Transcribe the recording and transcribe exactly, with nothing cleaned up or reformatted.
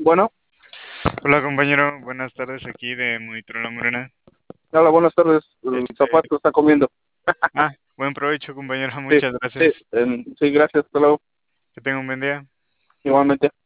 Bueno, Hola compañero, buenas tardes aquí de Monitor La Morena. hola, buenas tardes. El Este, zapato está comiendo. ah, buen provecho compañero, Sí, muchas sí, gracias. em, sí, gracias, hasta luego. Que tenga un buen día. Igualmente.